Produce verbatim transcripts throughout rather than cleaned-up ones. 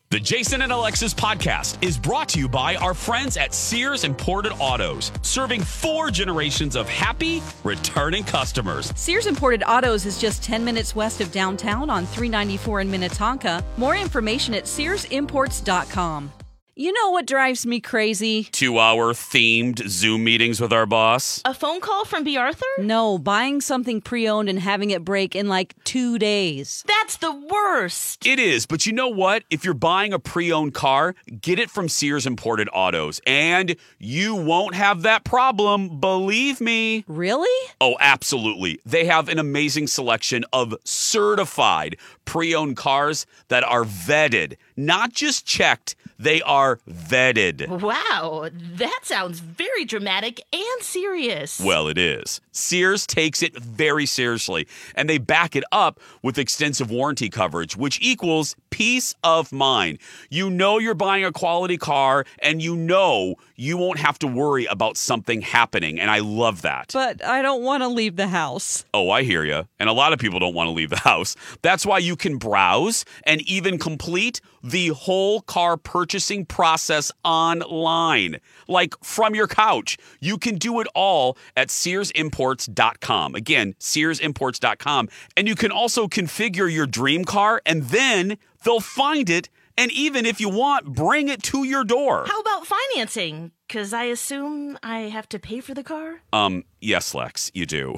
The Jason and Alexis podcast is brought to you by our friends at Sears Imported Autos, serving four generations of happy, returning customers. Sears Imported Autos is just ten minutes west of downtown on three ninety-four in Minnetonka. More information at sears imports dot com. You know what drives me crazy? Two-hour themed Zoom meetings with our boss. A phone call from B. Arthur? No, buying something pre-owned and having it break in like two days. That's the worst. It is, but you know what? If you're buying a pre-owned car, get it from Sears Imported Autos, and you won't have that problem, believe me. Really? Oh, absolutely. They have an amazing selection of certified pre-owned cars that are vetted, not just checked. They are vetted. Wow, that sounds very dramatic and serious. Well, it is. Sears takes it very seriously, and they back it up with extensive warranty coverage, which equals peace of mind. You know you're buying a quality car, and you know you won't have to worry about something happening, and I love that. But I don't want to leave the house. Oh, I hear you. And a lot of people don't want to leave the house. That's why you can browse and even complete the whole car purchasing process online. Like from your couch. You can do it all at sears imports dot com. Again, sears imports dot com. And you can also configure your dream car, and then they'll find it. And even if you want, bring it to your door. How about financing? Because I assume I have to pay for the car? Um, yes, Lex, you do.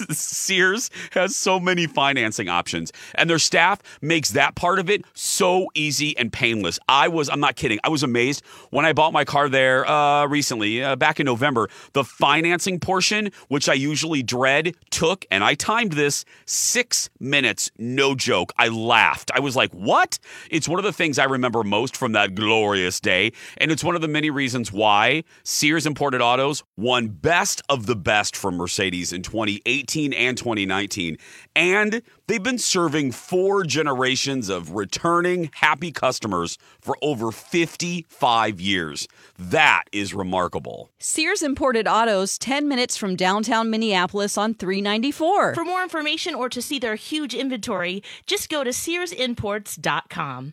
Sears has so many financing options, and their staff makes that part of it so easy and painless. I was, I'm not kidding, I was amazed when I bought my car there uh, recently, uh, back in November. The financing portion, which I usually dread, took, and I timed this, six minutes, no joke. I laughed. I was like, what? It's one of the things I remember most from that glorious day, and it's one of the many reasons why Sears Imported Autos won Best of the Best from Mercedes in twenty eighteen and twenty nineteen. And they've been serving four generations of returning happy customers for over fifty-five years. That is remarkable. Sears Imported Autos, ten minutes from downtown Minneapolis on three ninety-four. For more information or to see their huge inventory, just go to sears imports dot com.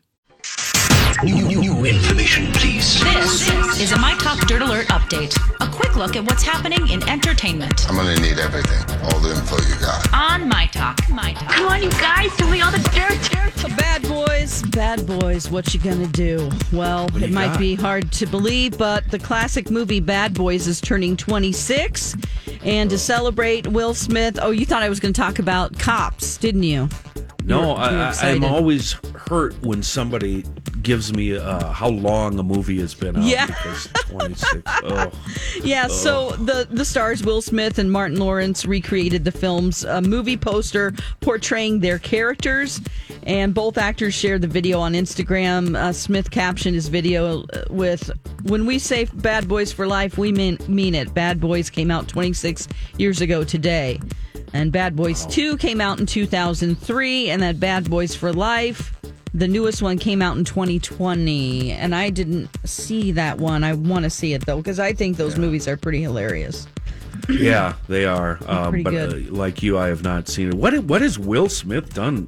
New, new, new information, please. This is a My Talk Dirt Alert update. A quick look at what's happening in entertainment. I'm gonna need everything, all the info you got. On My Talk. My Talk. Come on, you guys, tell me all the dirt, dirt. Bad boys, bad boys, what you gonna do? Well, it might got? be hard to believe, but the classic movie Bad Boys is turning twenty-six. And to celebrate, Will Smith, oh, you thought I was going to talk about Cops, didn't you? No, You were- you were I, I, I'm excited. always hurt when somebody gives me uh, how long a movie has been out. Yeah. Because twenty-six. Oh. Yeah, so the, the stars Will Smith and Martin Lawrence recreated the film's uh, movie poster portraying their characters, and both actors shared the video on Instagram. Uh, Smith captioned his video with, "When we say Bad Boys for Life, we mean, mean it. Bad Boys came out twenty-six years ago today." And Bad Boys two came out in two thousand three, and that Bad Boys for Life, the newest one, came out in twenty twenty. And I didn't see that one. I want to see it, though, because I think those Yeah. movies are pretty hilarious. Yeah, they are. Um, pretty but good. Uh, like you, I have not seen it. What What has Will Smith done?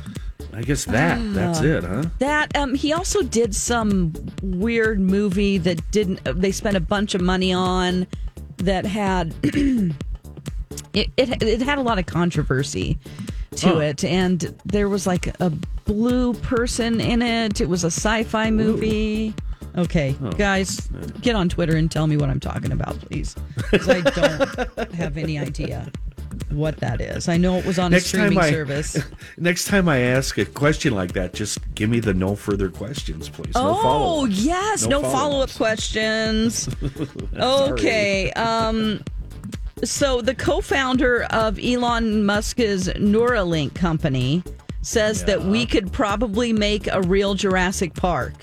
I guess that. that's it, huh? That um, he also did some weird movie that didn't. They spent a bunch of money on that had it, it. It had a lot of controversy to Oh. it, and there was like a blue person in it. It was a sci-fi movie. Okay, Oh. guys, get on Twitter and tell me what I'm talking about, please, because I don't have any idea what that is. I know it was on a streaming I, service. Next time I ask a question like that, just give me the no further questions, please. No Oh, follow-ups. yes. No, No follow-up follow-ups. questions. Okay. Um, so the co-founder of Elon Musk's Neuralink company says that we could probably make a real Jurassic Park.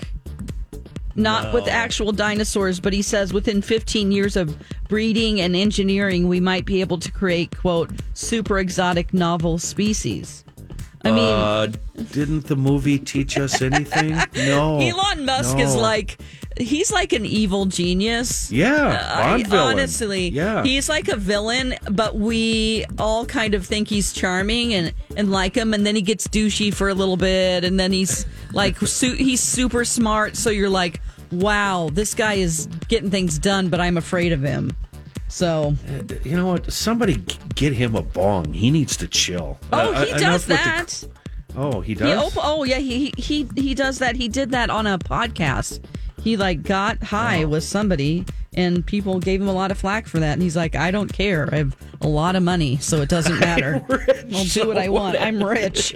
Not with actual dinosaurs, but he says within fifteen years of breeding and engineering, we might be able to create, quote, super exotic novel species. I mean, uh, didn't the movie teach us anything? No. Elon Musk no. is like, he's like an evil genius. Yeah, Bond I, villain. Honestly, yeah. he's like a villain, but we all kind of think he's charming and, and like him, and then he gets douchey for a little bit, and then he's like su- he's super smart, so you're like, wow, this guy is getting things done, but I'm afraid of him. So, you know what? Somebody get him a bong. He needs to chill. Oh, Uh, he uh, does enough with that. the- oh, he He does? op- oh, yeah, he, he he does that. He did that on a podcast. He like got high Oh. with somebody, and people gave him a lot of flack for that. And he's like, I don't care. I have a lot of money, so it doesn't matter. I'll do what I want. I'm rich.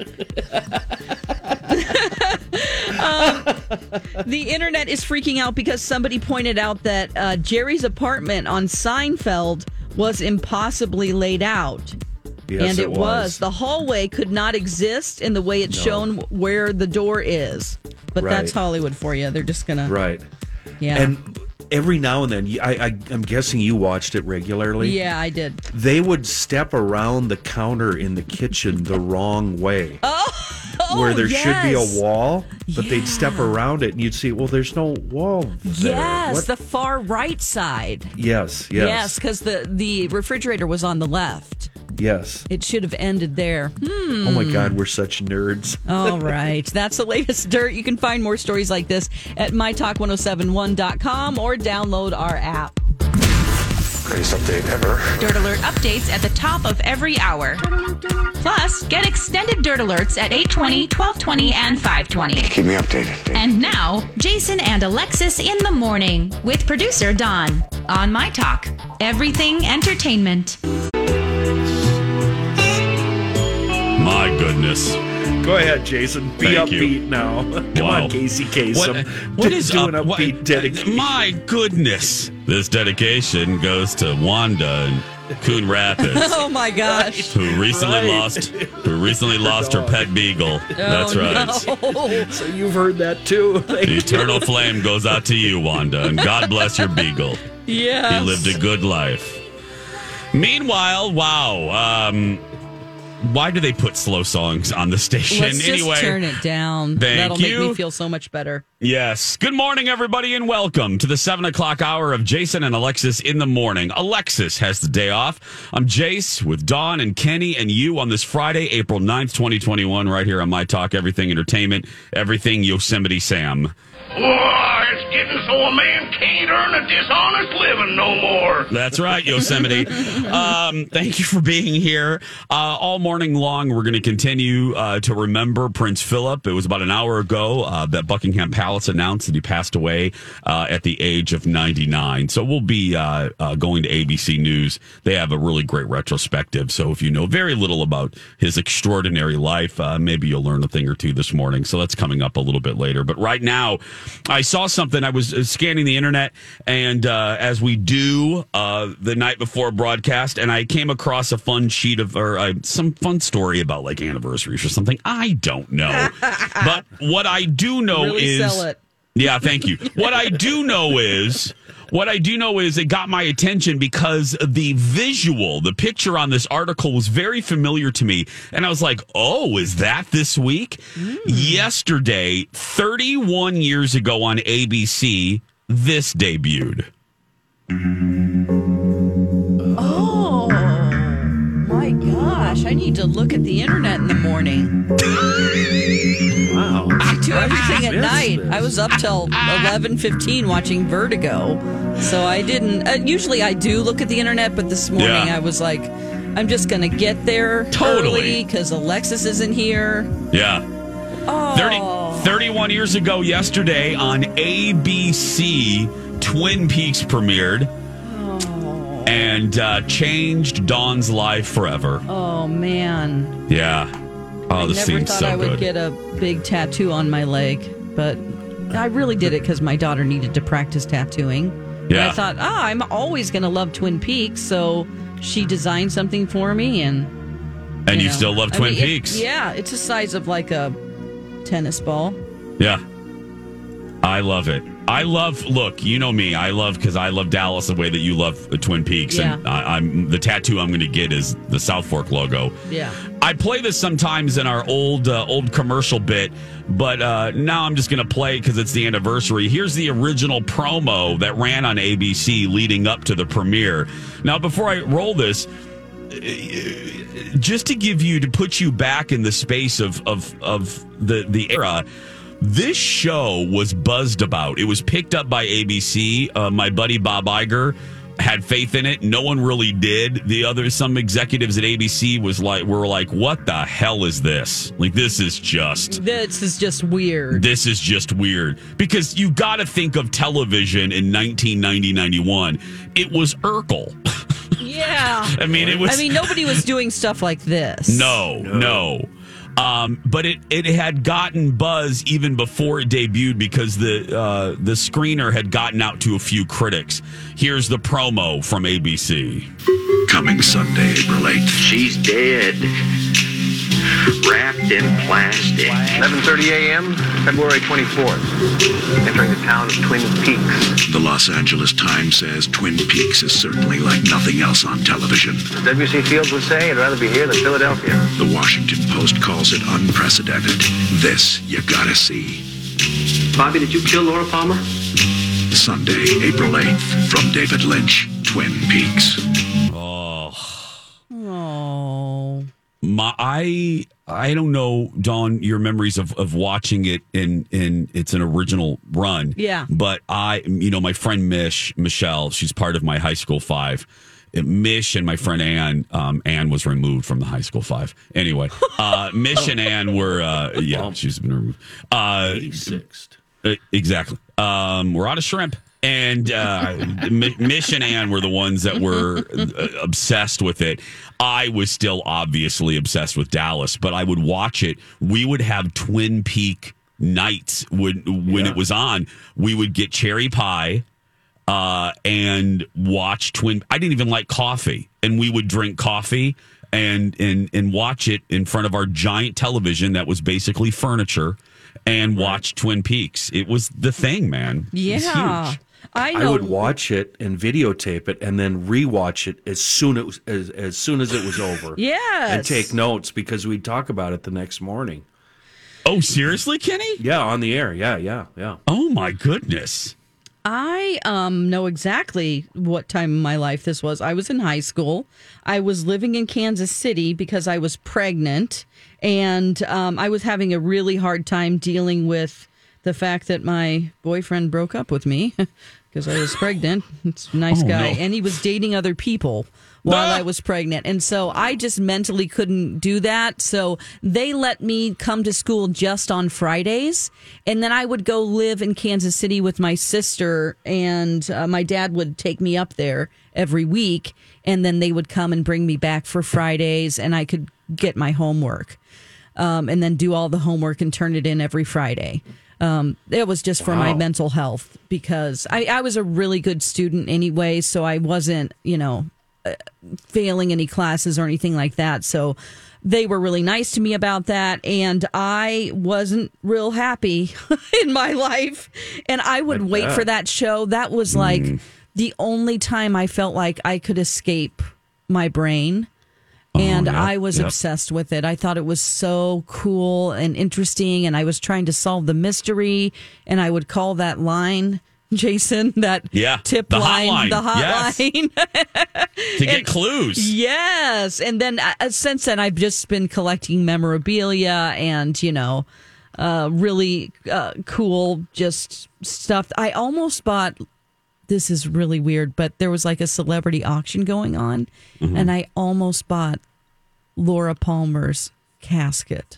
um, the internet is freaking out because somebody pointed out that uh, Jerry's apartment on Seinfeld was impossibly laid out. Yes, and it, it was. was. The hallway could not exist in the way it's No. shown where the door is. But Right. that's Hollywood for you. They're just going to. Right. Yeah. And every now and then, I, I, I'm guessing you watched it regularly. yeah, I did. They would step around the counter in the kitchen the wrong way. Oh, where there should be yes. a wall, but they'd Yeah. step around it and you'd see, well, there's no wall there. Yes, What? the far right side. yes, yes, Yes, because the, the refrigerator was on the left. yes. It should have ended there. Hmm. Oh my God, we're such nerds. All right. That's the latest dirt. You can find more stories like this at my talk ten seventy-one dot com or download our app. Greatest update ever. Dirt Alert updates at the top of every hour. Plus, get extended Dirt Alerts at eight twenty, twelve twenty, and five twenty. Keep me updated. And now, Jason and Alexis in the morning with producer Don on My Talk. Everything Entertainment. My goodness. Go ahead, Jason. Be Thank you. upbeat now. Come Wow. on, Casey Kasem. What D- is do an up- what- upbeat dedication? My goodness. This dedication goes to Wanda in Coon Rapids, Oh, my gosh. who recently Right. lost who recently lost her pet beagle. That's Oh, right. no. So you've heard that too. Thank The you. eternal flame goes out to you, Wanda, and God bless your beagle. Yes. He lived a good life. Meanwhile, wow. Um, why do they put slow songs on the station? Let's just anyway, turn it down. Thank That'll you. make me feel so much better. yes. Good morning, everybody, and welcome to the seven o'clock hour of Jason and Alexis in the morning. Alexis has the day off. I'm Jace with Dawn and Kenny and you on this Friday, April ninth, twenty twenty-one, right here on My Talk, Everything Entertainment, Everything Yosemite Sam. Why, it's getting so a man can't earn a dishonest living no more. That's right, Yosemite. um, thank you for being here. Uh, all morning long, we're going to continue uh, to remember Prince Philip. It was about an hour ago uh, that Buckingham Palace announced that he passed away uh, at the age of ninety-nine. So we'll be uh, uh, going to A B C News. They have a really great retrospective. So if you know very little about his extraordinary life, uh, maybe you'll learn a thing or two this morning. So that's coming up a little bit later. But right now, I saw something. I was uh, scanning the internet, and uh, as we do uh, the night before broadcast, and I came across a fun sheet of, or uh, some fun story about like anniversaries or something. I don't know. But what I do know Really is. sell it. Yeah, thank you. What I do know is. What I do know is it got my attention because the visual, the picture on this article was very familiar to me. And I was like, oh, is that this week? Mm. Yesterday, thirty-one years ago on A B C, this debuted. Oh, my gosh. I need to look at the internet in the morning. Wow. I do everything at missed night. this. I was up till eleven fifteen watching Vertigo. So I didn't. Uh, usually I do look at the internet, but this morning Yeah. I was like, I'm just going to get there Totally. because Alexis isn't here. Yeah. Oh. thirty, thirty-one years ago yesterday on A B C, Twin Peaks premiered and uh, changed Dawn's life forever. Oh, man. Yeah. Oh, I this never seems thought so I would good. get a big tattoo on my leg, but I really did it because my daughter needed to practice tattooing. And Yeah. I thought, oh, I'm always going to love Twin Peaks, so she designed something for me, and and you know. still love I Twin mean, it- Peaks. yeah, it's the size of like a tennis ball. Yeah. I I love it. I love, look, you know me. I love, because I love Dallas the way that you love uh, Twin Peaks. Yeah. And I, I'm the tattoo I'm going to get is the South Fork logo. Yeah. I play this sometimes in our old uh, old commercial bit, but uh, now I'm just going to play because it's the anniversary. Here's the original promo that ran on A B C leading up to the premiere. Now, before I roll this, just to give you, to put you back in the space of of, of the, the era, this show was buzzed about. It was picked up by A B C. Uh, my buddy Bob Iger had faith in it. No one really did. The other, some executives at A B C was like, were like, what the hell is this? Like, this is just... This is just weird. This is just weird. Because you got to think of television in nineteen ninety, ninety-one. It was Urkel. Yeah. I mean, it was... I mean, nobody was doing stuff like this. No, no. no. Um, but it, it had gotten buzz even before it debuted because the uh, the screener had gotten out to a few critics. Here's the promo from A B C. Coming Sunday, April eighth. She's dead. Wrapped in plastic. eleven thirty a.m., February twenty-fourth. Entering the town of Twin Peaks. The Los Angeles Times says Twin Peaks is certainly like nothing else on television. As W C Fields would say, I'd rather be here than Philadelphia. The Washington Post calls it unprecedented. This you gotta see. Bobby, did you kill Laura Palmer? Sunday, April eighth, from David Lynch, Twin Peaks. Oh. Oh. My, I I don't know, Dawn, your memories of, of watching it in, in it's an original run. Yeah. But I, you know, my friend Mish, Michelle, she's part of my high school five. Mish and my friend Ann, um, Ann was removed from the high school five. Anyway, uh, Mish and Ann were, uh, yeah, she's been removed. Uh, eighty-sixth. Uh, exactly. Um, we're out of shrimp. And uh, Mish and Ann were the ones that were obsessed with it. I was still obviously obsessed with Dallas, but I would watch it. We would have Twin Peak nights when, when yeah. it was on. We would get cherry pie uh, and watch Twin. I didn't even like coffee, and we would drink coffee and and and watch it in front of our giant television that was basically furniture, and watch Twin Peaks. It was the thing, man. Yeah. It was huge. I know. I would watch it and videotape it and then rewatch it as soon it was, as as soon as it was over. Yes. And take notes because we'd talk about it the next morning. Oh, seriously, Kenny? Yeah, on the air. Yeah, yeah, yeah. Oh my goodness. I um know exactly what time in my life this was. I was in high school. I was living in Kansas City because I was pregnant, and um, I was having a really hard time dealing with the fact that my boyfriend broke up with me because I was pregnant. It's a nice Oh, guy. no. And he was dating other people while Ah! I was pregnant. And so I just mentally couldn't do that. So they let me come to school just on Fridays. And then I would go live in Kansas City with my sister, and uh, my dad would take me up there every week. And then they would come and bring me back for Fridays, and I could get my homework um, and then do all the homework and turn it in every Friday. Um, it was just for my Wow. mental health because I, I was a really good student anyway, so I wasn't, you know, uh, failing any classes or anything like that. So they were really nice to me about that, and I wasn't real happy in my life. And I would I wait bet. for that show. That was like the only time I felt like I could escape my brain. And Oh, yeah, I was yep. obsessed with it. I thought it was so cool and interesting. And I was trying to solve the mystery. And I would call that line, Jason, that Yeah, tip the line, hotline. the Yes. hotline. To get And- clues. Yes. And then uh, since then, I've just been collecting memorabilia and, you know, uh, really uh, cool just stuff. I almost bought. This is really weird, but there was like a celebrity auction going on, Mm-hmm. and I almost bought Laura Palmer's casket.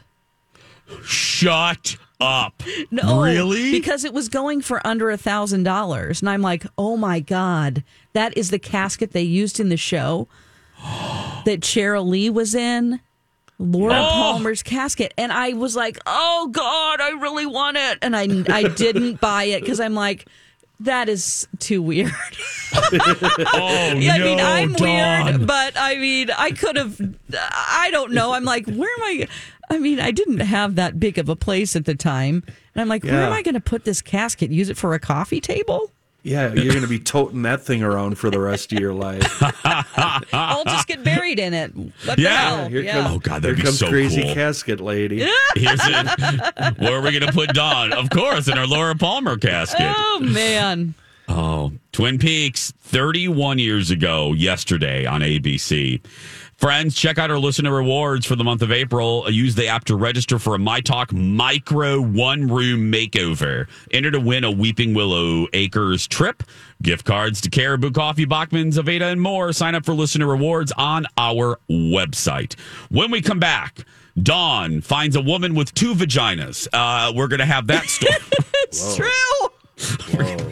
Shut up. No, Really? because it was going for under a thousand dollars, and I'm like, oh my god, that is the casket they used in the show that Cheryl Lee was in. Laura Oh. Palmer's casket, and I was like, oh god, I really want it, and I I didn't buy it because I'm like, that is too weird. Oh, Yeah, I mean, no, I'm Dawn. weird, but I mean, I could have, I don't know. I'm like, where am I? I mean, I didn't have that big of a place at the time. And I'm like, where Yeah. am I going to put this casket? Use it for a coffee table? Yeah, you're going to be toting that thing around for the rest of your life. I'll just get buried in it. What Yeah. the hell? Here yeah. comes, Oh, God, that'd here be comes so crazy cool. casket lady. Here's it. Where are we going to put Dawn? Of course, in our Laura Palmer casket. Oh, man. Oh, Twin Peaks, thirty-one years ago yesterday on A B C. Friends, check out our listener rewards for the month of April. Use the app to register for a MyTalk Micro One Room Makeover. Enter to win a Weeping Willow Acres trip, gift cards to Caribou Coffee, Bachman's, Aveda, and more. Sign up for listener rewards on our website. When we come back, Dawn finds a woman with two vaginas. Uh, we're going to have that story. It's true. Whoa.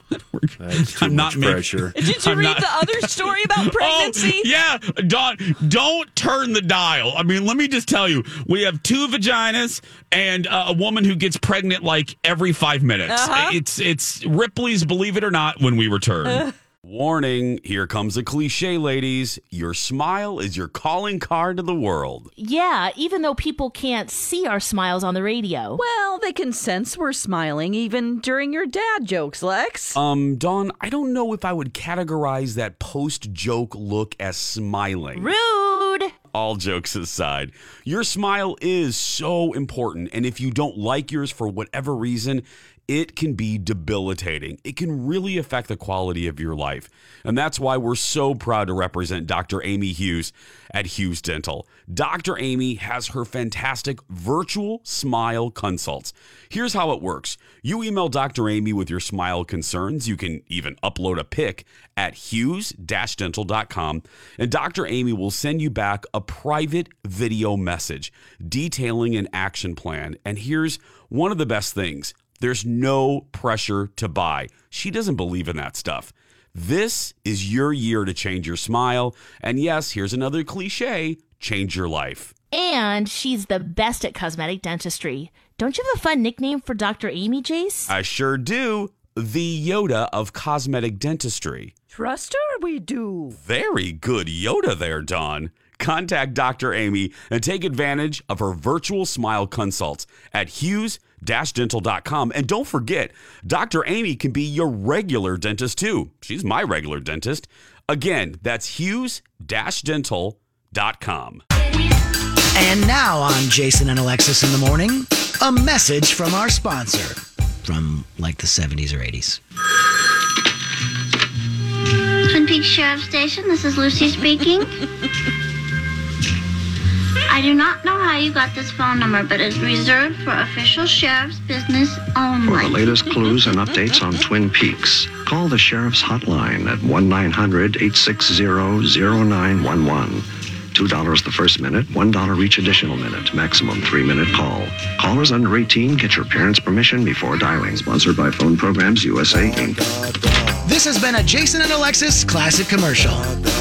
That's too I'm much not making- pressure. Did you I'm read not- the other story about pregnancy? Oh, yeah, Dawn, don't turn the dial. I mean, let me just tell you, we have two vaginas and uh, a woman who gets pregnant like every five minutes. Uh-huh. It's it's Ripley's Believe It or Not when we return. Uh. Warning, here comes a cliche, ladies. Your smile is your calling card to the world. Yeah, even though people can't see our smiles on the radio. Well, they can sense we're smiling even during your dad jokes, Lex. Um, Dawn, I don't know if I would categorize that post-joke look as smiling. Rude. All jokes aside, your smile is so important. And if you don't like yours for whatever reason, it can be debilitating. It can really affect the quality of your life. And that's why we're so proud to represent Doctor Amy Hughes at Hughes Dental. Doctor Amy has her fantastic virtual smile consults. Here's how it works. You email Doctor Amy with your smile concerns. You can even upload a pic at hughes dash dental dot com, and Doctor Amy will send you back a private video message detailing an action plan. And here's one of the best things. There's no pressure to buy. She doesn't believe in that stuff. This is your year to change your smile. And yes, here's another cliche, change your life. And she's the best at cosmetic dentistry. Don't you have a fun nickname for Doctor Amy, Jace? I sure do. The Yoda of cosmetic dentistry. Trust her, we do. Very good Yoda there, Dawn. Contact Doctor Amy and take advantage of her virtual smile consults at hughes dash dental dot com. And don't forget, Doctor Amy can be your regular dentist too. She's my regular dentist. Again, that's hughes dash dental dot com. And now on Jason and Alexis in the Morning, a message from our sponsor from like the seventies or eighties. Twin Peaks Sheriff Station, this is Lucy speaking. I do not know how you got this phone number, but it's reserved for official sheriff's business only. For the latest clues and updates on Twin Peaks, call the Sheriff's Hotline at one nine hundred eight six zero zero nine one one. two dollars the first minute, one dollar each additional minute, maximum three-minute call. Callers under eighteen get your parents' permission before dialing. Sponsored by Phone Programs U S A, Incorporated. This has been a Jason and Alexis classic commercial.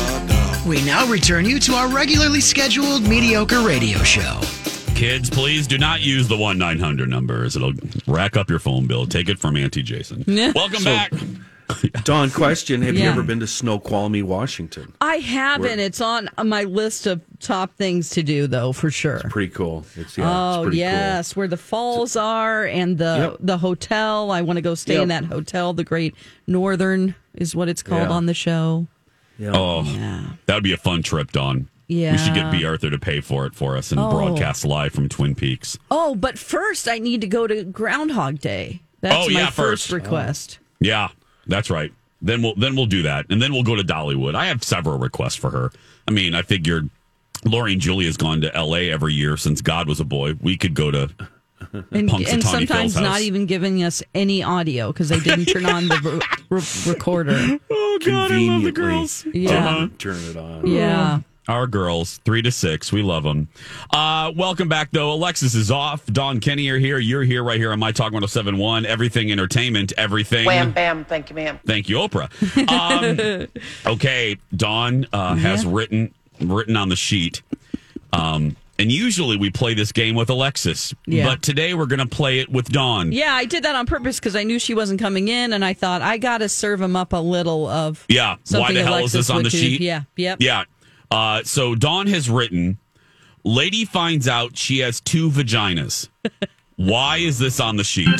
We now return you to our regularly scheduled mediocre radio show. Kids, please do not use the one nine hundred numbers. It'll rack up your phone bill. Take it from Auntie Jason. Welcome So, back. Dawn, question. Have you Yeah. ever been to Snoqualmie, Washington? I haven't. Where- It's on my list of top things to do, though, for sure. Pretty cool. It's, yeah, oh, it's pretty yes, where the falls are and the Yep. the hotel. I want to go stay in Yep. that hotel. The Great Northern is what it's called Yeah. on the show. cool. Yeah. Oh, that would be a fun trip, Dawn. Yeah. We should get B. Arthur to pay for it for us and Oh. broadcast live from Twin Peaks. Oh, but first I need to go to Groundhog Day. That's Oh, my yeah, first, first. request. Yeah, that's right. Then we'll then we'll do that, and then we'll go to Dollywood. I have several requests for her. I mean, I figured Lori and Julie has gone to L A every year since God was a boy. We could go to And, and Punxsutawney sometimes Phil's house. not even giving us any audio because they didn't turn on the re- re- recorder. Oh God, I love the girls. Yeah. Uh-huh. Turn it on. Yeah. Our girls, three to six. We love them. Uh, welcome back, though. Alexis is off. Dawn Kenny are here. You're here right here on My Talk one oh seven point one. Everything Entertainment, everything. Wham, bam. Thank you, ma'am. Thank you, Oprah. Um, okay, Dawn uh, has Yeah. written written on the sheet. Um, and usually we play this game with Alexis. Yeah. But today we're going to play it with Dawn. Yeah, I did that on purpose because I knew she wasn't coming in, and I thought I got to serve him up a little of Yeah. Why something the hell Alexis is this on would the do. sheet? Yeah, yep. Yeah. Uh, so Dawn has written, lady finds out she has two vaginas. Why is this on the sheet?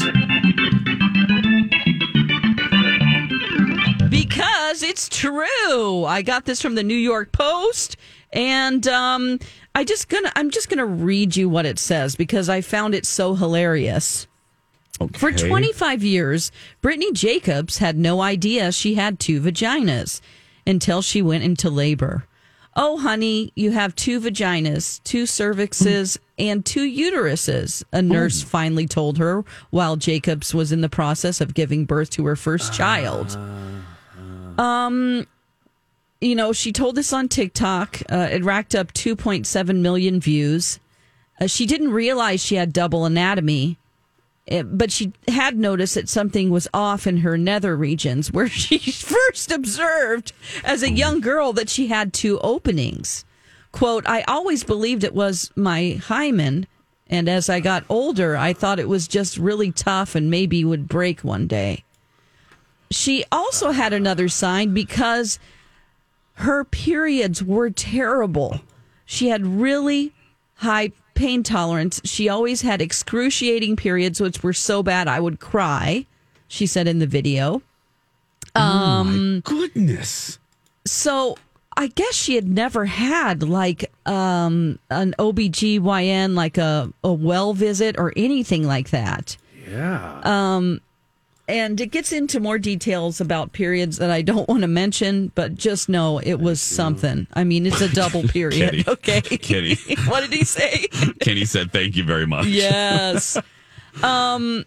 Because it's true. I got this from the New York Post, and um, I just gonna I'm just gonna read you what it says because I found it so hilarious. Okay. For twenty-five years, Brittany Jacobs had no idea she had two vaginas until she went into labor. Oh, honey, you have two vaginas, two cervixes, and two uteruses, a nurse finally told her while Jacobs was in the process of giving birth to her first child. Um, you know, she told this on TikTok. Uh, it racked up two point seven million views. Uh, she didn't realize she had double anatomy. It, but she had noticed that something was off in her nether regions where she first observed as a young girl that she had two openings. Quote, I always believed it was my hymen, and as I got older, I thought it was just really tough and maybe would break one day. She also had another sign because her periods were terrible. She had really high pain tolerance. She always had excruciating periods, which were so bad I would cry, she said in the video. Um, Um, oh my goodness. So I guess she had never had like um, an O B G Y N, like a, a well visit or anything like that. Yeah. Um, and it gets into more details about periods that I don't want to mention, but just know it was something. I mean, it's a double period. Kitty. Okay. Kitty. What did he say? Kenny said, thank you very much. Yes. Um,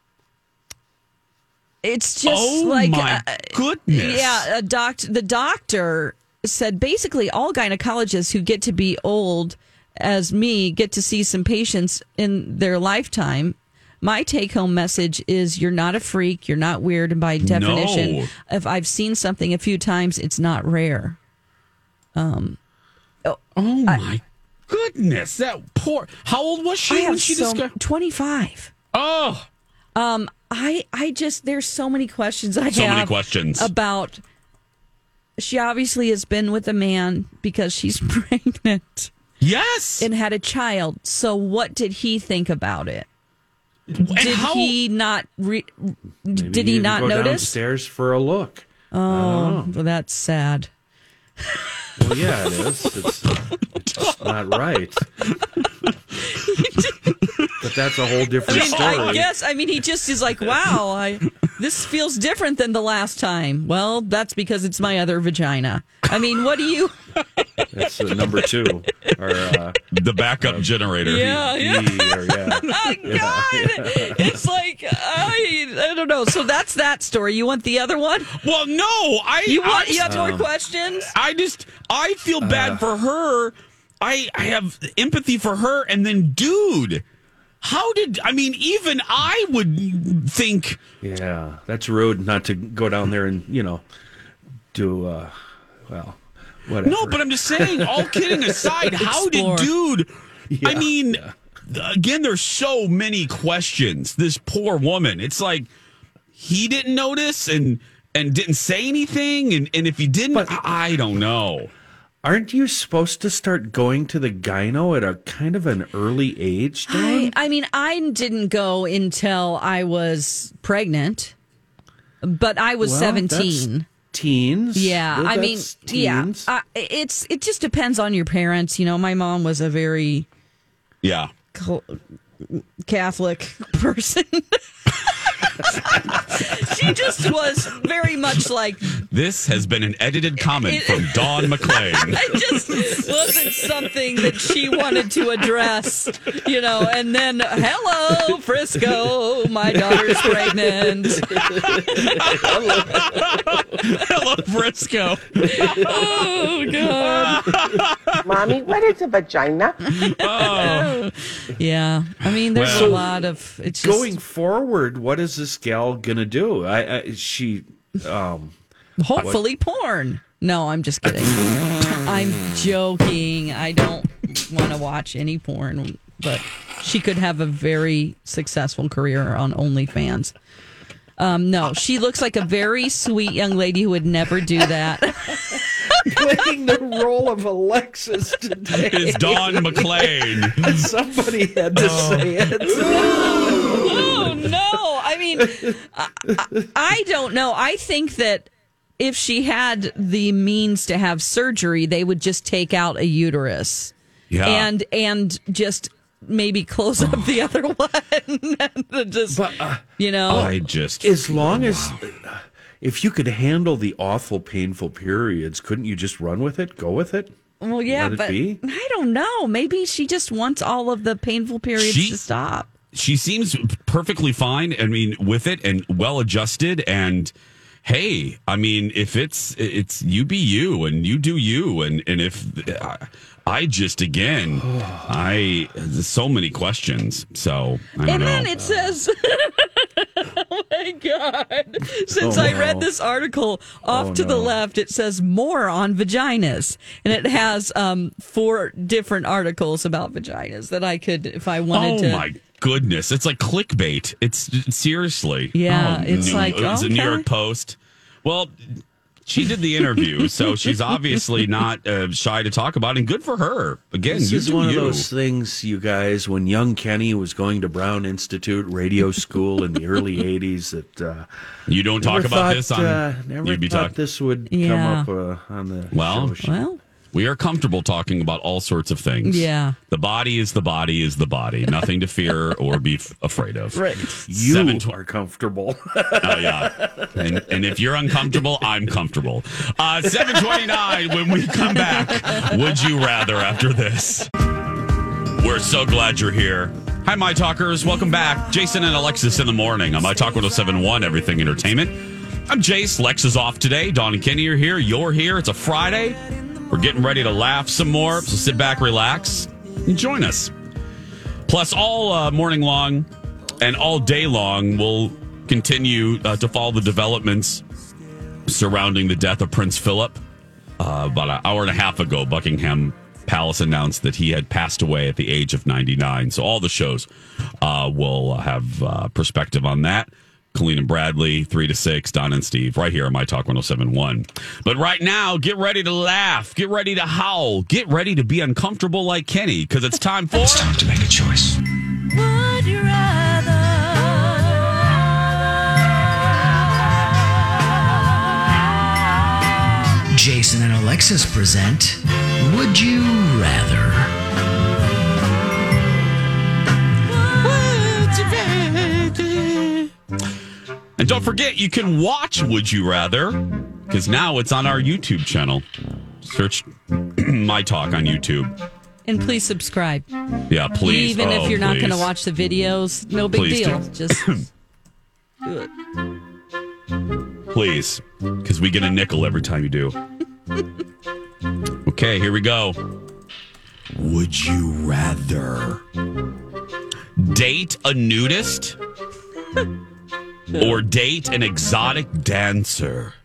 it's just oh like, my uh, goodness. yeah, a doc- the doctor said basically all gynecologists who get to be old as me get to see some patients in their lifetime. My take-home message is you're not a freak, you're not weird, and by definition, No. if I've seen something a few times, it's not rare. Um, oh, oh my I, goodness, that poor. How old was she I when have she so, discovered? twenty-five. Oh, um, I, I just there's so many questions I so have many questions about. She obviously has been with a man because she's pregnant. Yes, and had a child. So what did he think about it? And did how, he not? Re, Maybe did he, he not go notice? Downstairs for a look. Oh, well, that's sad. Well, yeah, it is. It's, it's not right. But that's a whole different I mean, story. I guess. I mean, he just is like, wow, I, this feels different than the last time. Well, that's because it's my other vagina. I mean, what do you? That's uh, number two, or uh, the backup uh, generator. Yeah, e, yeah. E, or, yeah. Oh, God, yeah. It's like I, I don't know. So that's that story. You want the other one? Well, no, I. You want? I, You have um, more questions? I just, I feel bad uh, for her. I, I have empathy for her, and then, dude, how did? I mean, even I would think. Yeah, that's rude not to go down there and you know do uh, well. Whatever. No, but I'm just saying, all kidding aside, how did dude, yeah, I mean, yeah. again, there's so many questions. This poor woman, it's like he didn't notice and and didn't say anything. And, and if he didn't, but, I, I don't know. Aren't you supposed to start going to the gyno at a kind of an early age, I, I mean, I didn't go until I was pregnant, but I was well, seventeen. Teens, yeah. well, I mean, teens. yeah. Uh, it's it just depends on your parents. You know, my mom was a very yeah Catholic person. She just was very much like. This has been an edited comment it, from Dawn McClain. It just wasn't something that she wanted to address, you know. And then, hello, Frisco, my daughter's pregnant. Hello, Frisco. Oh, God. Mommy, what is a vagina? Oh. Yeah. I mean, there's well, a lot of... It's just, going forward, what is this gal going to do? I, I She... Um, Hopefully what? Porn. No, I'm just kidding. I'm joking. I don't want to watch any porn, but she could have a very successful career on OnlyFans. Um, no, she looks like a very sweet young lady who would never do that. Playing the role of Alexis today is Dawn McClain. Somebody had to Oh. say it. Oh, no. I mean, I, I, I don't know. I think that if she had the means to have surgery, they would just take out a uterus. Yeah. And, and just maybe close up the other one. just, But, uh, you know. I just. As long as, if you could handle the awful, painful periods, couldn't you just run with it, go with it? Well, yeah, Let it but be? I don't know. Maybe she just wants all of the painful periods She- to stop. She seems perfectly fine. I mean, with it and well adjusted. And hey, I mean, if it's it's you be you and you do you, and and if I just again, I there's so many questions. So I don't And know. then it says, oh my God. Since Oh, I read no. this article off Oh, to the no. left, it says more on vaginas. And it has um, four different articles about vaginas that I could, if I wanted oh to. my goodness, it's like clickbait. It's seriously. Yeah, Oh, it's New- like, it's a New okay. York Post. Well, she did the interview, so she's obviously not uh, shy to talk about it, and good for her. Again, This you is do one you. of those things, you guys, when young Kenny was going to Brown Institute radio school in the early eighties, that uh, You don't talk never about thought, this on. Uh, never you'd be thought talking. this would Yeah. come up uh, on the Well, show. Well, we are comfortable talking about all sorts of things. Yeah. The body is the body is the body. Nothing to fear or be f- afraid of. Right. You Seven tw- are comfortable. Oh, yeah. And, and if you're uncomfortable, I'm comfortable. Uh, seven twenty-nine, when we come back, would you rather after this? We're so glad you're here. Hi, My Talkers. Welcome back. Jason and Alexis in the morning on My Talk one oh seven point one, Everything Entertainment. I'm Jace. Lex is off today. Dawn and Kenny are here. You're here. It's a Friday. We're getting ready to laugh some more. So sit back, relax, and join us. Plus, all uh, morning long and all day long, we'll continue uh, to follow the developments surrounding the death of Prince Philip. Uh, about an hour and a half ago, Buckingham Palace announced that he had passed away at the age of ninety-nine. So all the shows uh, will have uh, perspective on that. Colleen and Bradley, three to six, Don and Steve, right here on My Talk one oh seven point one. But right now, get ready to laugh. Get ready to howl. Get ready to be uncomfortable like Kenny, because it's time for... It's time to make a choice. Would you rather? Jason and Alexis present Would You Rather? And don't forget, you can watch Would You Rather, because now it's on our YouTube channel. Search My Talk on YouTube. And please subscribe. Yeah, please. Even Oh, if you're not please. going to watch the videos, no big Please deal. do. Just do it. Please, because we get a nickel every time you do. Okay, here we go. Would you rather date a nudist or date an exotic dancer?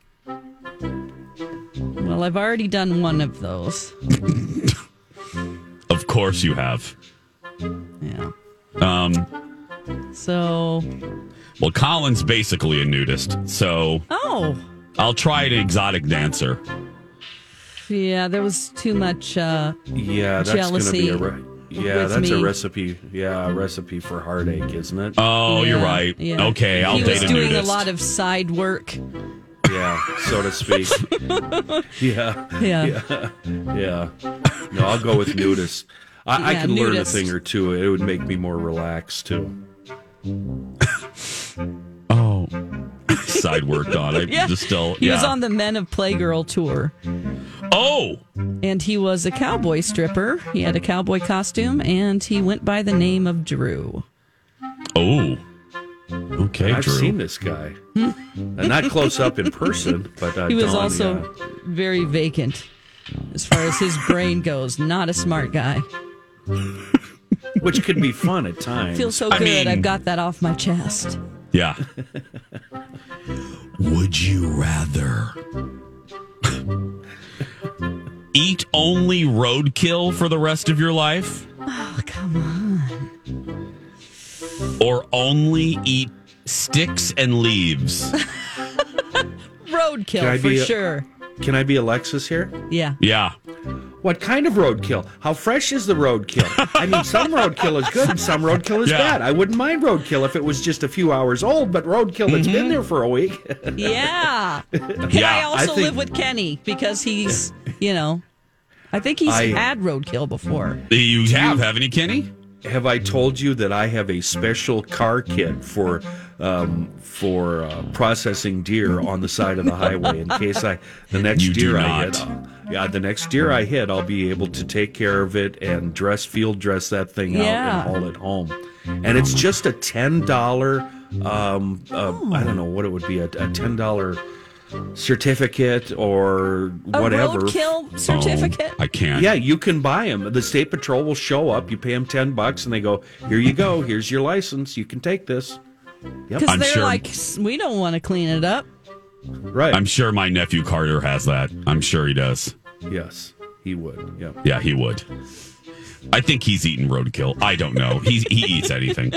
Well, I've already done one of those. Of course you have. Yeah. Um, So, well, Colin's basically a nudist, so oh, I'll try an exotic dancer. yeah, there was too much uh, Yeah, that's going to be jealousy. a re- yeah, with that's a me. recepe. Yeah, a recepe for heartache, isn't it? Oh, you're Yeah, right. yeah. Okay, I'll he date was a doing nudist. a lot of side work. Yeah, so to speak. yeah, Yeah. yeah, yeah. No, I'll go with nudist. I, I Yeah, can learn a nudist. thing or two. It would make me more relaxed too. Oh, side work on it. Yeah. Just still, He yeah. was on the Men of Playgirl tour. Oh, And he was a cowboy stripper. He had a cowboy costume, and he went by the name of Drew. oh. Okay, I've Drew. seen this guy, Uh, not close up in person, but uh, He was Dawn, also yeah. very vacant as far as his brain goes. Not a smart guy. which could be fun at times. Feels so I good. mean- I've got that off my chest. Yeah. Would you rather eat only roadkill for the rest of your life? Oh, come on. Or only eat sticks and leaves? Roadkill Can I for be a- sure. Can I be Alexis here? Yeah. Yeah. What kind of roadkill? How fresh is the roadkill? I mean, some roadkill is good and some roadkill is Yeah. bad. I wouldn't mind roadkill if it was just a few hours old, but roadkill that's Mm-hmm. been there for a week. Yeah. Yeah, I also I think- live with Kenny because he's, you know, I think he's I- had roadkill before. You have, haven't you, Kenny? Have I told you that I have a special car kit for um, for uh, processing deer on the side of the highway in case I the next You do deer I not. hit? uh, yeah, the next deer I hit, I'll be able to take care of it and dress field dress that thing Yeah. out and haul it home. And it's just a ten dollar. Um, uh, I don't know what it would be a, a ten dollar certificate or A whatever. roadkill certificate? I can't. Yeah, you can buy them. The state patrol will show up. You pay them ten bucks, and they go, "Here you go. Here's your license. You can take this." Yep. Because I'm they're sure- like, we don't want to clean it up. Right. I'm sure my nephew Carter has that. I'm sure he does. Yes, he would. Yeah. Yeah, he would. I think he's eating roadkill. I don't know. He he eats anything.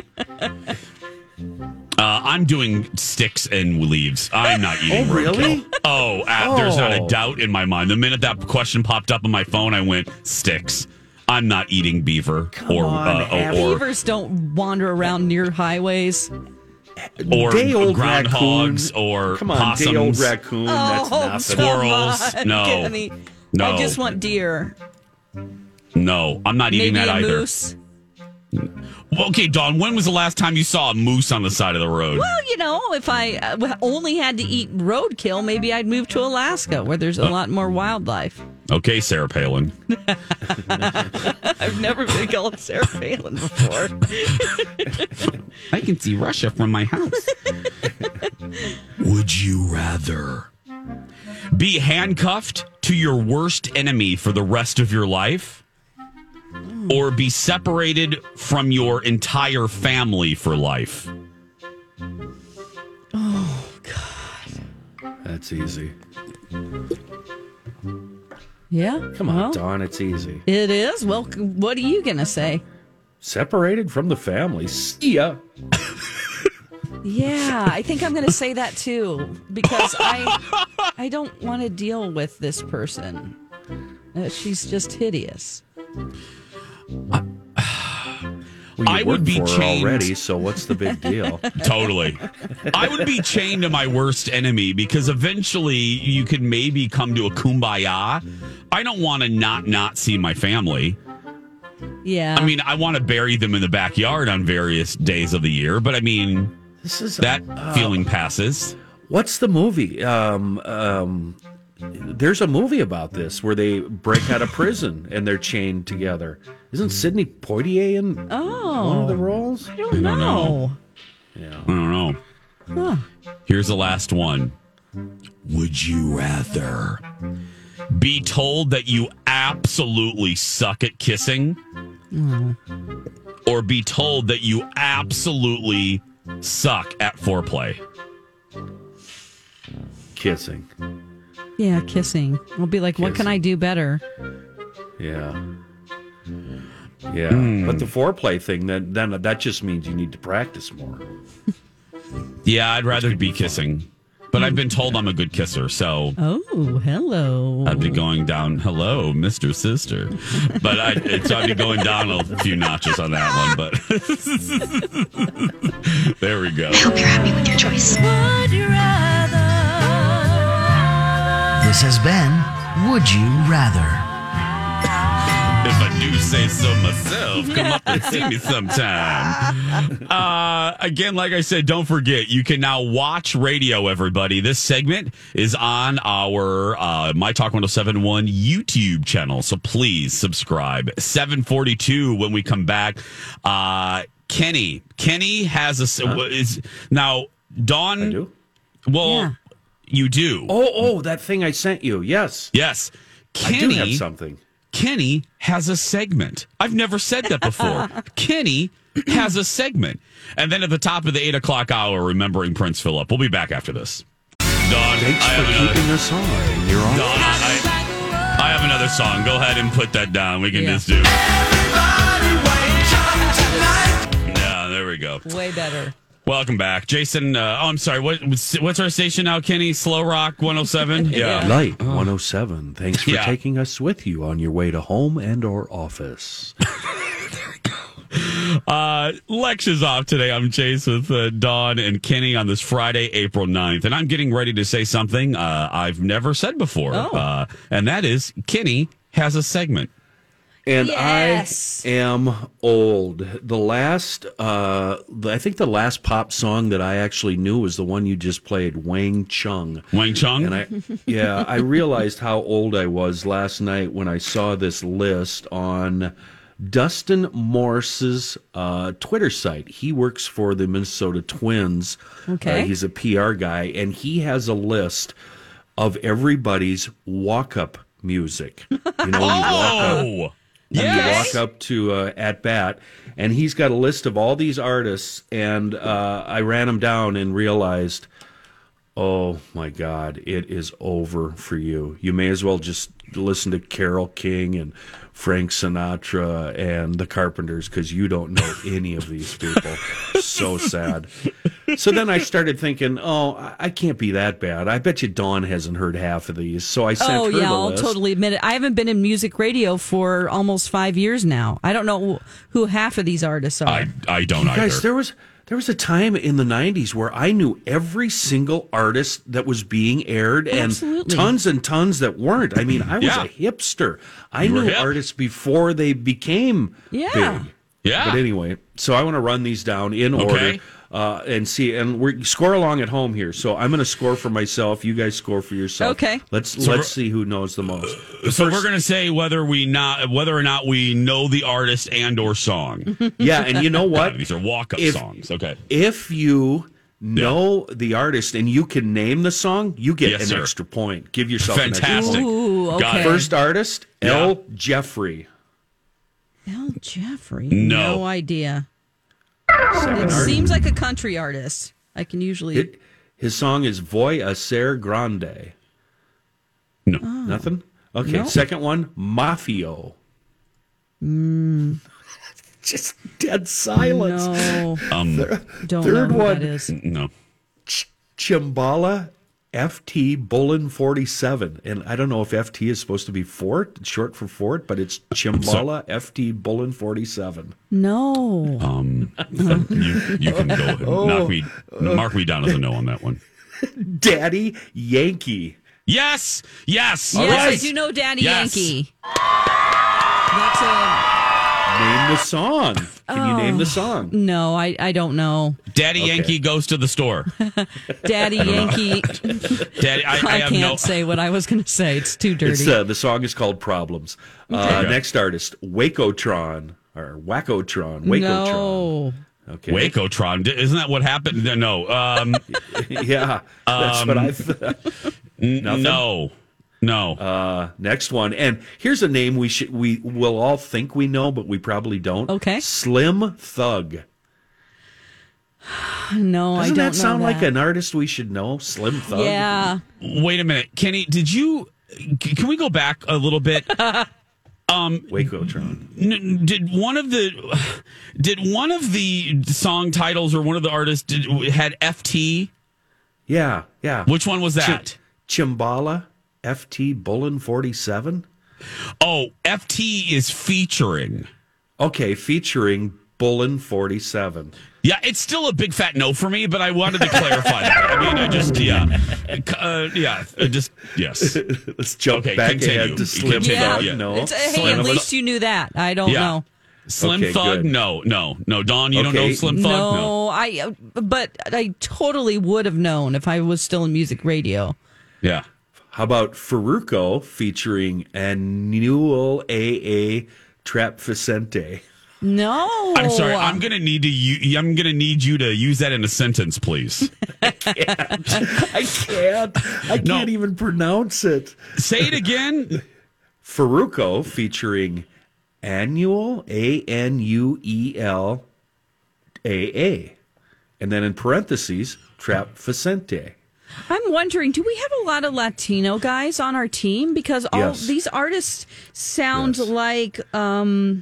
Uh, I'm doing sticks and leaves. I'm not eating Oh, really? roadkill. Oh, uh, there's not a Oh. doubt in my mind. The minute that question popped up on my phone, I went sticks. I'm not eating beaver or on, uh, Abby. or Beavers don't wander around near highways. or Day-old groundhogs raccoon. or Come on, possums. day old raccoon. That's Oh, nothing. Squirrels. come on, No. Kenny. No. I just want deer. No, I'm not eating Maybe that a either. moose. Well, okay, Dawn, when was the last time you saw a moose on the side of the road? Well, you know, if I uh, only had to eat roadkill, maybe I'd move to Alaska where there's a lot more wildlife. Okay, Sarah Palin. I've never been called Sarah Palin before. I can see Russia from my house. Would you rather be handcuffed to your worst enemy for the rest of your life or be separated from your entire family for life? Oh, God. That's easy. Yeah. Come on, well, Dawn. It's easy. It is. Well, what are you going to say? Separated from the family. See ya. Yeah, I think I'm going to say that too because I I don't want to deal with this person. Uh, she's just hideous. Well, you I would work be for her chained. already, so what's the big deal? Totally. I would be chained to my worst enemy because eventually you could maybe come to a kumbaya. I don't want to not not see my family. Yeah. I mean, I want to bury them in the backyard on various days of the year, but I mean, This is that uh, feeling passes. What's the movie? Um, um, there's a movie about this where they break out of prison and they're chained together. Isn't Sidney Poitier in oh, one of the roles? I don't, I don't know. know. Yeah. I don't know. Huh. Here's the last one. Would you rather be told that you absolutely suck at kissing Mm. or be told that you absolutely suck at foreplay? Kissing. Yeah, kissing. I'll be like, what can I do better? Yeah. Yeah. Hmm. But the foreplay thing, then, then that just means you need to practice more. Yeah, I'd rather be kissing. But I've been told I'm a good kisser, so Oh, hello. I'd be going down. Hello, Mister Sister. But I, so I'd be going down a few notches on that one. But there we go. I hope you're happy with your choice. Would you rather? This has been Would You Rather? If I do say so myself, come up and see me sometime. Uh, again, like I said, don't forget, you can now watch radio, everybody. This segment is on our uh, My Talk ten seventy-one YouTube channel, so please subscribe. seven forty-two when we come back. Uh, Kenny. Kenny has a... Huh? Is, now, Dawn... I do? Well, Yeah. you do. Oh, oh, that thing I sent you. Yes. Yes. I do Kenny... have something. Kenny has a segment. I've never said that before. Kenny has a segment. And then at the top of the eight o'clock hour, remembering Prince Philip. We'll be back after this. Dawn, Thanks I for have another, keeping us on. You're on. Dawn, I, I have another song. Go ahead and put that down. We can Yeah. just do. Yeah, there we go. Way better. Welcome back, Jason. Uh, oh, I'm sorry. What, what's our station now, Kenny? Slow Rock one oh seven? Yeah. Light one oh seven. Thanks for Yeah. taking us with you on your way to home and or office. Uh, Lex is off today. I'm Chase with uh, Dawn and Kenny on this Friday, April ninth. And I'm getting ready to say something uh, I've never said before. Oh. Uh, and that is Kenny has a segment. And Yes. I am old. The last, uh, I think the last pop song that I actually knew was the one you just played, Wang Chung. Wang Chung? And I, yeah, I realized how old I was last night when I saw this list on Dustin Morse's uh, Twitter site. He works for the Minnesota Twins. Okay. Uh, he's a P R guy, and he has a list of everybody's walk-up music. You know, when you walk up. Oh! And Yes. you walk up to uh, At Bat, and he's got a list of all these artists, and uh, I ran them down and realized, oh my God, it is over for you. You may as well just listen to Carole King and Frank Sinatra and the Carpenters, because you don't know any of these people. So sad. So then I started thinking, oh, I- I can't be that bad. I bet you Dawn hasn't heard half of these. So I sent Oh, her yeah, the I'll list. totally admit it. I haven't been in music radio for almost five years now. I don't know who half of these artists are. I, I don't either. Guys, there was there was a time in the nineties where I knew every single artist that was being aired, and Absolutely. tons and tons that weren't. I mean, I was Yeah. a hipster. I You were knew hip. artists before they became Yeah. big. Yeah. But anyway, so I want to run these down in Okay. order uh, and see, and we score along at home here. So I'm going to score for myself. You guys score for yourself. Okay. Let's So we're- let's see who knows the most. The So first- we're going to say whether we not whether or not we know the artist and or song. yeah, and you know what? These are walk-up If- songs. Okay. If you know the artist and you can name the song, you get Yes, an sir. extra point. Give yourself an extra Fantastic. point. Ooh, Got okay. it. First artist, Yeah. L. Jeffrey. Al Jeffrey. No. No idea. Second It artist. seems like a country artist. I can usually. It, his song is Voy a Ser Grande. No. Nothing? Okay, No. second one, Mafio. Mm, Just dead silence. no. Um, Don't third know who one. that is. no. Ch- Chimbala F T Bullen forty-seven. And I don't know if F T is supposed to be Fort, short for Fort, but it's Chimbala F T Bullen forty-seven. No. Um, you, you can go ahead and knock me, mark me down as a no on that one. Daddy Yankee. Yes, yes, yes, right. I do know Daddy Yes. Yankee. That's a. Name the song. Can you name the song? No, I, I don't know. Daddy Okay. Yankee goes to the store. Daddy Yankee. Daddy, I, I, I, have can't no. say what I was going to say. It's too dirty. It's, uh, the song is called Problems. Uh, Okay. Next artist, Wacotron. Or Wacotron. Wacotron. No. Okay. Wacotron. Isn't that what happened? No. Um, Yeah, that's what I thought. n- Nothing? no. No. Uh, next one, and here's a name we should we will all think we know, but we probably don't. Okay. Slim Thug. No, I Doesn't don't that sound know like that. an artist we should know? Slim Thug. Yeah. Wait a minute, Kenny. Did you? c- Can we go back a little bit? Um, Wacotron. n- did one of the did one of the song titles or one of the artists did, had F T? Yeah, yeah. Which one was that? Ch- Chimbala F T Bullen forty-seven. Oh, F T is featuring. Okay, featuring Bullen forty-seven. Yeah, it's still a big fat no for me, but I wanted to clarify that. I mean, I just yeah, uh, yeah, uh, just yes. Let's jump Okay, back continue. ahead to Slim Continue. Yeah. Thug. Yeah. No. It's, hey, Slim at Thug. least you knew that. I don't Yeah. know. Slim Okay, Thug? good. No, no, no. Dawn, you don't Okay. know Slim Thug? No, No. I. uh, But I totally would have known if I was still in music radio. Yeah. How about Farruko featuring Annual A A Trap Vicente? No, I'm sorry. I'm gonna need to. u- I'm gonna need you to use that in a sentence, please. I can't. I can't No. even pronounce it. Say it again. Farruko featuring Annual A N U E L A A, and then in parentheses Trap Vicente. I'm wondering, do we have a lot of Latino guys on our team? Because all Yes. these artists sound Yes. like um,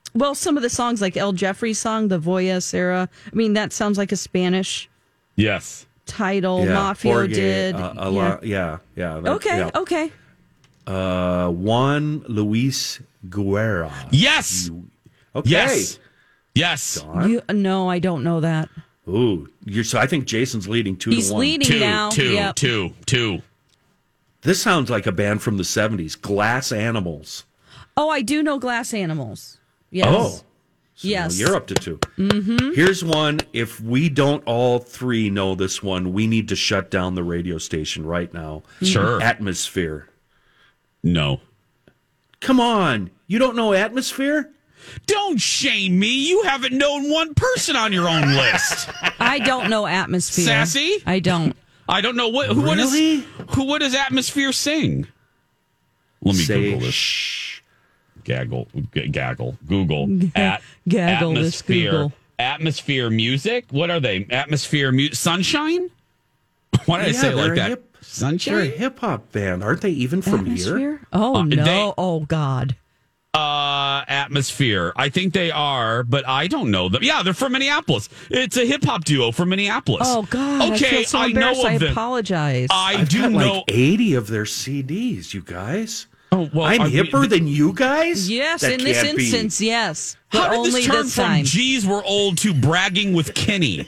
Well, some of the songs, like El Jeffrey's song, the Voya Sarah, I mean, that sounds like a Spanish Yes. title. Yeah, Mafio Jorge, did. Uh, a yeah. lot, yeah, yeah. that- Okay, yeah. okay. Uh, Juan Luis Guerra. Yes. Okay. Yes. Yes. Don? You, no, I don't know that. Ooh, you're, so I think Jason's leading two He's to one. leading Two, now. two, Yep. two, two. This sounds like a band from the seventies, Glass Animals. Oh, I do know Glass Animals. Yes. Oh. So yes. you're up to two. Mm-hmm. Here's one. If we don't all three know this one, we need to shut down the radio station right now. Sure. Atmosphere. No. Come on. You don't know Atmosphere? Don't shame me. You haven't known one person on your own list. I don't know Atmosphere. Sassy? I don't. I don't know what who what is Really? who what does Atmosphere sing? Let me Say Google this. shh. Gaggle, g- gaggle, Google at Gaggle this atmosphere, Google. atmosphere music. What are they? Atmosphere mu- sunshine. Why did I Yeah, say it they're like a that? hip- They're a Sunshine. hip hop band. Aren't they even from here? Atmosphere? Oh, Uh, no. they- oh, God. Uh, Atmosphere. I think they are, but I don't know them. Yeah, they're from Minneapolis. It's a hip hop duo from Minneapolis. Oh, God. Okay, I feel so I embarrassed. know of I them. apologize. I I've do got know. like eighty of their C Ds, you guys. Oh, well, I'm are we- hipper than you guys? yes, That in this can't be. instance, yes. How But did only this turn this from time. geez, we're old to bragging with Kenny?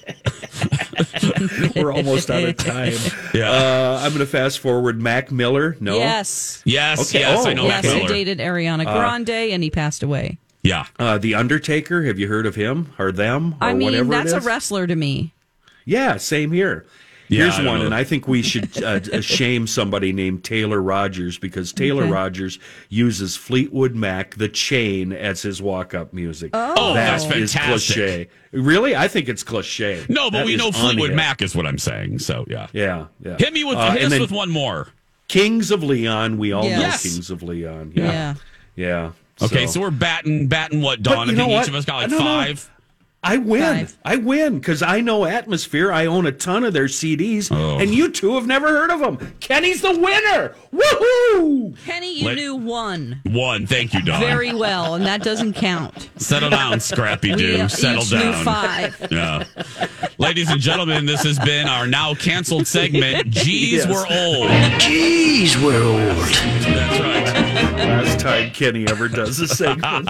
We're almost out of time. Yeah. Uh, I'm going to fast forward. Mac Miller. No. Yes. Yes, Okay, yes, oh, I know Yes, Mac he Miller. dated Ariana Grande, and he passed away. Yeah. Uh, the Undertaker. Have you heard of him or them or I mean, whatever that's it a is? wrestler to me. Yeah, same here. Yeah, Here's I don't one, know. and I think we should uh, shame somebody named Taylor Rogers because Taylor Okay. Rogers uses Fleetwood Mac, The Chain, as his walk-up music. Oh. that's That is fantastic. cliche. Really? I think it's cliche. No, but That we is know Fleetwood unhip. Mac is what I'm saying. So yeah. Yeah, yeah. Hit me with Uh, hit and us then with one more. Kings of Leon. We all Yes. know Kings of Leon. Yeah. Yeah. Yeah. Okay, so, we're batting batting what, But Dawn? you I know think what? each of us got like No, no. five. I win. Five. I win because I know Atmosphere. I own a ton of their C Ds, Oh. and you two have never heard of them. Kenny's the winner. Woohoo! Kenny, you Let- knew one One. Thank you, Dawn. very well, and that doesn't count. Settle down, Scrappy We Doo. each Settle knew down. five. Yeah. Ladies and gentlemen, this has been our now canceled segment. Geez, Yes. we're old. Jeez, we're old. That's right. Last time Kenny ever does a segment.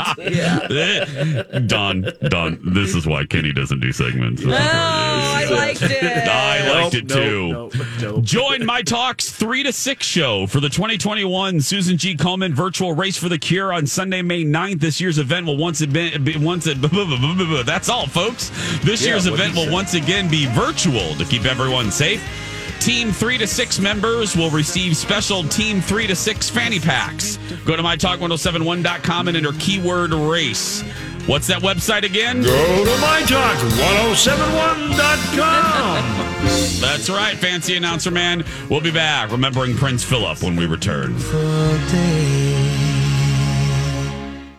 Don, Don, this is why Kenny doesn't do segments. Oh, I liked it. I liked Nope, it too. nope, nope, nope. Join My Talk's three to six show for the twenty twenty-one Susan G. Komen Virtual Race for the Cure on Sunday, May ninth. This year's event will once again be once it, that's all, folks. This Yeah, year's what'd event he will say? once again be virtual to keep everyone safe. Team three to six members will receive special Team three to six fanny packs. Go to my talk ten seventy-one dot com and enter keyword race. What's that website again? Go to my talk ten seventy-one dot com. That's right, fancy announcer man. We'll be back remembering Prince Philip when we return. Day.